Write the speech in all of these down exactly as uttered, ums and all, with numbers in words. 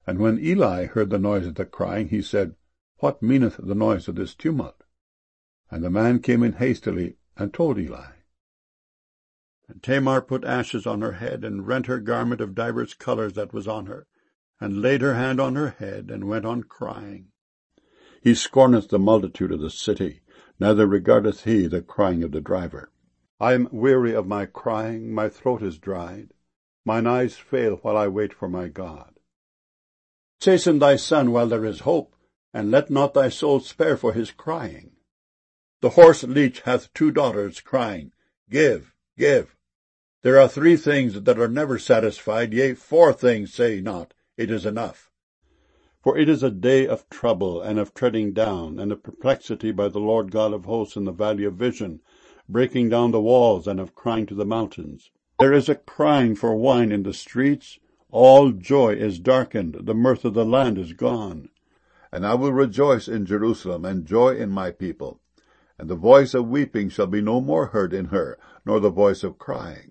And when Eli heard the noise of the crying, he said, What meaneth the noise of this tumult? And the man came in hastily, and told Eli. And Tamar put ashes on her head, and rent her garment of divers colours that was on her, and laid her hand on her head, and went on crying. He scorneth the multitude of the city, neither regardeth he the crying of the driver. I am weary of my crying, my throat is dried, mine eyes fail while I wait for my God. Chasten thy son while there is hope, and let not thy soul spare for his crying. The horse leech hath two daughters, crying, Give, give. There are three things that are never satisfied, yea, four things say not, It is enough. For it is a day of trouble, and of treading down, and of perplexity by the Lord God of hosts in the valley of vision, breaking down the walls, and of crying to the mountains. There is a crying for wine in the streets, all joy is darkened, the mirth of the land is gone. And I will rejoice in Jerusalem, and joy in my people. And the voice of weeping shall be no more heard in her, nor the voice of crying.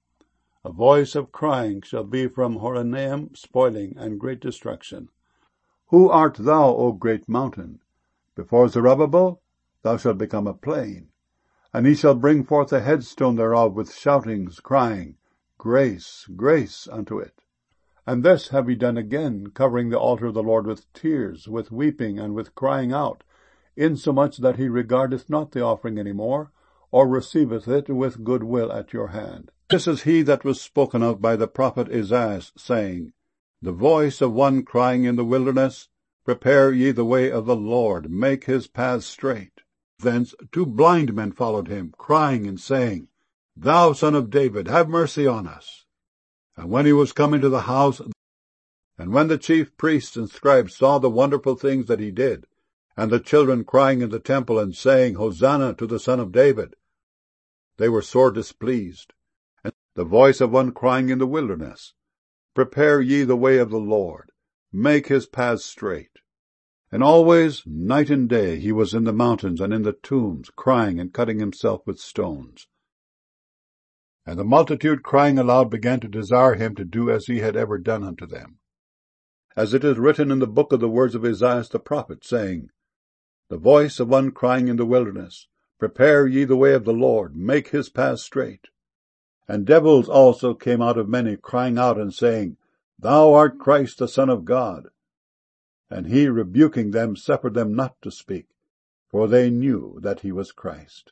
A voice of crying shall be from Horonaim, spoiling and great destruction. Who art thou, O great mountain? Before Zerubbabel thou shalt become a plain. And he shall bring forth a headstone thereof with shoutings, crying, Grace, grace unto it. And this have ye done again, covering the altar of the Lord with tears, with weeping, and with crying out, insomuch that he regardeth not the offering any more, or receiveth it with good will at your hand. This is he that was spoken of by the prophet Isaiah, saying, The voice of one crying in the wilderness, Prepare ye the way of the Lord, make his paths straight. Thence two blind men followed him, crying and saying, Thou son of David, have mercy on us. And when he was come into the house, and when the chief priests and scribes saw the wonderful things that he did, and the children crying in the temple and saying, Hosanna to the Son of David, they were sore displeased. And the voice of one crying in the wilderness, Prepare ye the way of the Lord, make his paths straight. And always, night and day, he was in the mountains and in the tombs, crying and cutting himself with stones. And the multitude crying aloud began to desire him to do as he had ever done unto them. As it is written in the book of the words of Isaiah the prophet, saying, The voice of one crying in the wilderness, Prepare ye the way of the Lord, make his paths straight. And devils also came out of many, crying out and saying, Thou art Christ the Son of God. And he, rebuking them, suffered them not to speak, for they knew that he was Christ.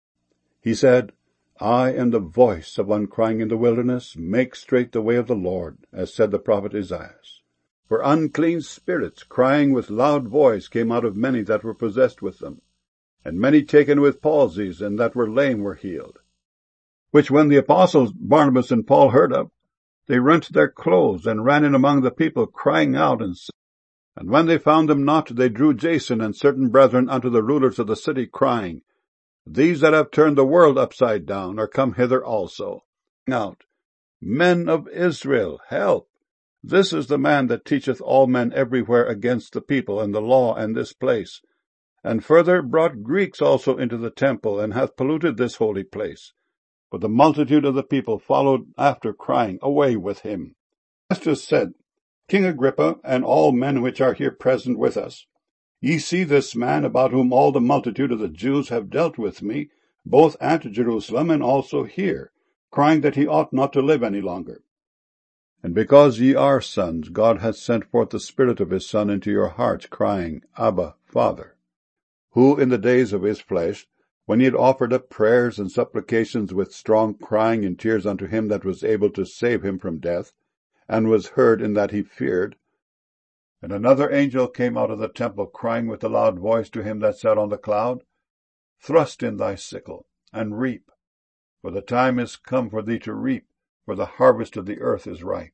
He said, I am the voice of one crying in the wilderness, Make straight the way of the Lord, as said the prophet Isaiah. For unclean spirits, crying with loud voice, came out of many that were possessed with them. And many taken with palsies, and that were lame were healed. Which when the apostles Barnabas and Paul heard of, they rent their clothes, and ran in among the people, crying out, and And when they found them not, they drew Jason and certain brethren unto the rulers of the city, crying, These that have turned the world upside down are come hither also. Out, Men of Israel, help! This is the man that teacheth all men everywhere against the people and the law and this place, and further brought Greeks also into the temple, and hath polluted this holy place. But the multitude of the people followed after, crying, Away with him. Festus said, King Agrippa, and all men which are here present with us, ye see this man, about whom all the multitude of the Jews have dealt with me, both at Jerusalem and also here, crying that he ought not to live any longer. And because ye are sons, God hath sent forth the Spirit of his Son into your hearts, crying, Abba, Father. Who in the days of his flesh, when he had offered up prayers and supplications with strong crying and tears unto him that was able to save him from death, and was heard in that he feared. And another angel came out of the temple, crying with a loud voice to him that sat on the cloud, Thrust in thy sickle, and reap, for the time is come for thee to reap, for the harvest of the earth is ripe.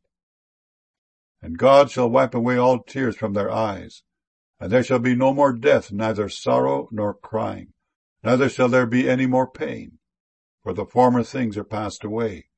And God shall wipe away all tears from their eyes, and there shall be no more death, neither sorrow nor crying, neither shall there be any more pain, for the former things are passed away.